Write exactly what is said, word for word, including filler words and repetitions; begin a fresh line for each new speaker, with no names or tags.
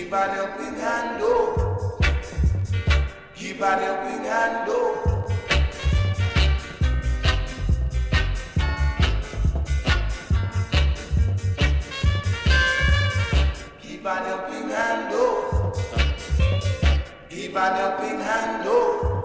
Give an helping hand, oh. Give an helping hand, oh. Give an helping hand, oh. Give an helping hand, oh.